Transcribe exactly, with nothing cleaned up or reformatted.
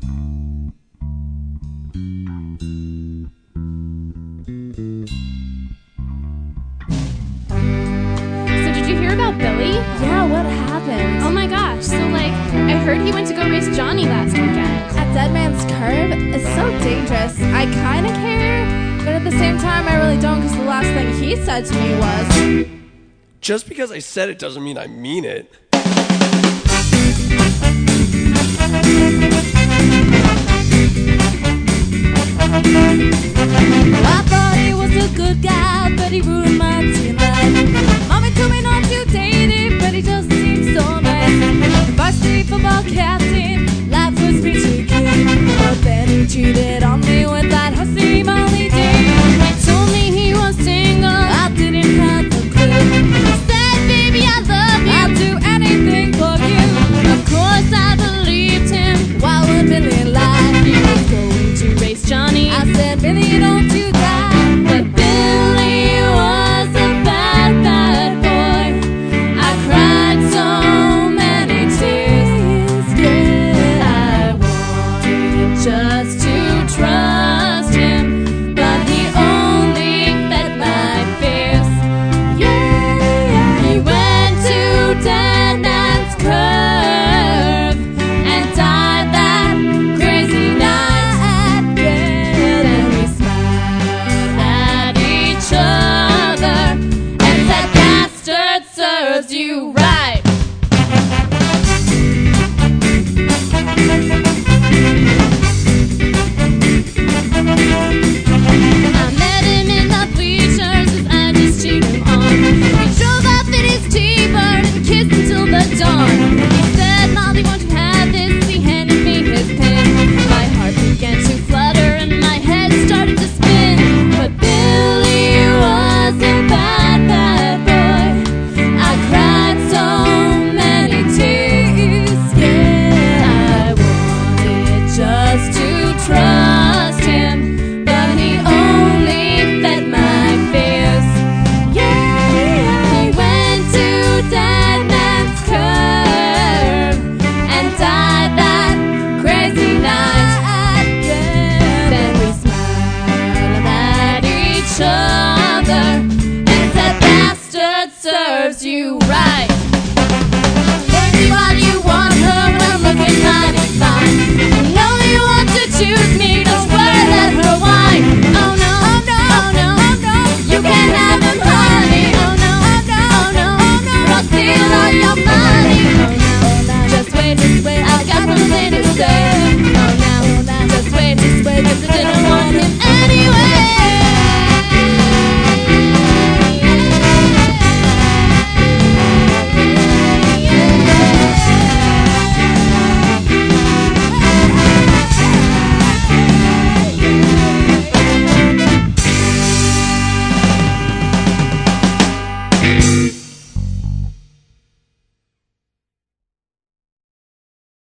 About Billy? Yeah, what happened? Oh my gosh, so like, I heard he went to go race Johnny last weekend. At Dead Man's Curve? It's so dangerous. I kinda care, but at the same time I really don't, because the last thing he said to me was... Just because I said it doesn't mean I mean it. I thought he was a good guy, but he ruined my teen life. Mommy told me not to date him, but he just seems so nice. Varsity football captain, life was pretty good, but then he cheated on me with that